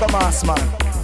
mass man.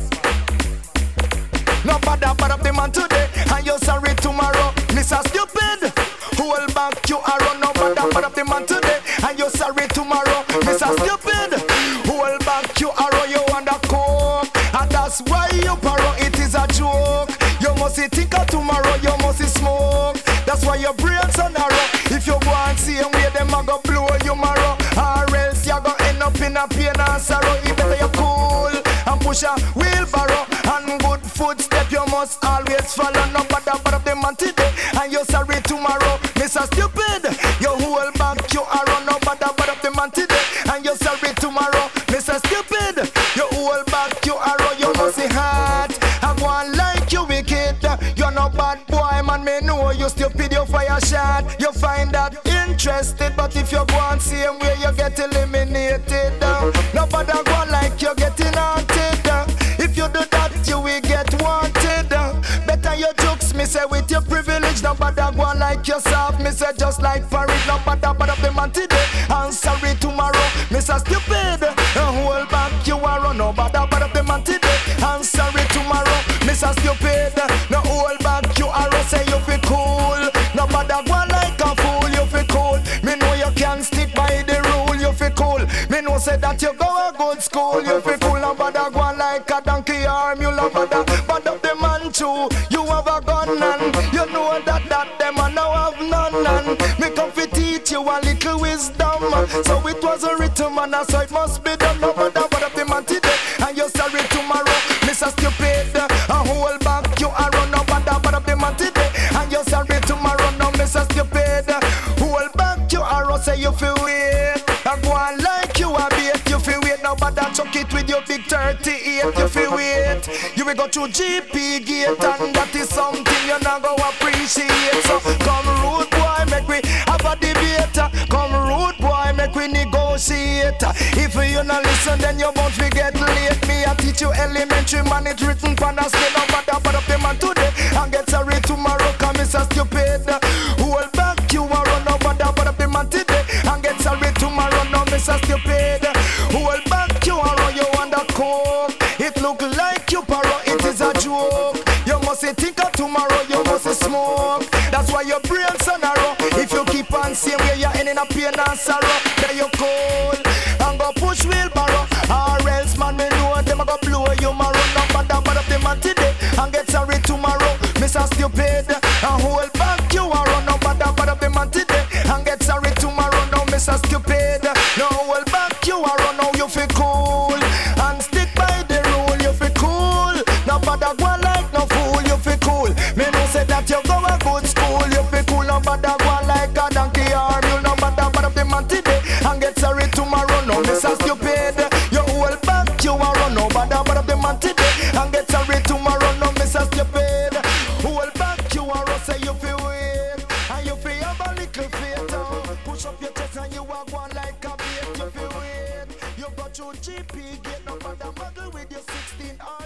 No bother up the man today, and you're sorry tomorrow. Mr. Stupid, who will back you around? No bother up the man today, and you're sorry tomorrow. Mr. Stupid, who will back you around? You want a coke, and that's why you borrow. It is a joke. You must think of tomorrow, you must smoke. That's why your brain's so narrow. If you go and see them way, them a go blow you marrow. Or else you go end up in a pain and sorrow. It better you cool and push a wheelbarrow. And good footstep you must always follow. No bother up the man today, and you're sorry tomorrow. Mr. Stupid, you hold back you around. No bother up the man today, and you're sorry tomorrow. Mr. Stupid, you hold back you around. You must see hard. I go on like you wicked. You're no bad boy, man. Me know you stupid. You fire shot. You find that interested, but if you go and see him where you get eliminated. Nobody go like you getting haunted. If you do that, you will get wanted. Better your jokes, me say with your privilege. Nobody go like yourself, me say just like for it. Nobody up the man today, and sorry tomorrow. Mr. Stupid, hold back you are on. Nobody up the man today, and sorry tomorrow. Mr. Stupid, no hold back you are. Say you feel cool. Nobody go like a fool. You feel cool. Me know you can stick by the rule. You feel cool. Me know say that you go a good school. You feel cool. Nobody go like a donkey arm. You love bad up the man too. You have a gun and you know that them and now have none. And me come to teach you a little wisdom. So it was a written man, so it must be done. Nobody up the man today, and you're sorry tomorrow. Mr. Stupid, and hold back you around. Nobody up the man today, and you're sorry tomorrow. No, Mr. Stupid, hold back you around. Say you feel weird. I go on like you a bait. You feel weird. Nobody chuck it with your big 38. You feel weird. You will go through GP gate, and that is something you're not gonna appreciate. So come rude boy, make we have a debate. Come rude boy, make we negotiate. If you not listen, then you won't forget late. Me I teach you elementary man, it's written on a scale. Nobody up the man today, and get sorry tomorrow. Come Mr. Stupid, who will back you around? Nobody up the man today, and get sorry tomorrow. No, Mr. Stupid, who will back you around? You want the coke? It look like you borrow, it is a joke. You must think of tomorrow, you must smoke. That's why your brain's so narrow. If you keep on seeing where you're ending up pain and sorrow, then you cold and go push wheelbarrow. Or else man, me know them a go blow you marrow. No bother up the man today, and get sorry tomorrow. Mr. Stupid, and hold back you around. No bother up the man today, and get sorry tomorrow. No, Mr. Stupid, no hold back you around. Now you feel cool and stick by the rule. You feel cool. Nobody go like no fool. You feel cool. Me know say that you go a good school. You feel cool. Nobody go like a donkey arm. You nobody up the man today, and get sorry tomorrow. No, Mr. Stupid, you hold back you around. Nobody up the man today, and get sorry tomorrow. No, Mr. Stupid, hold back you around. Say you feel weird, and you feel have a little faith. Push up your chest and you are going like a bait. You feel weird. You go through GP gate. Nobody muggle with your 16 hours.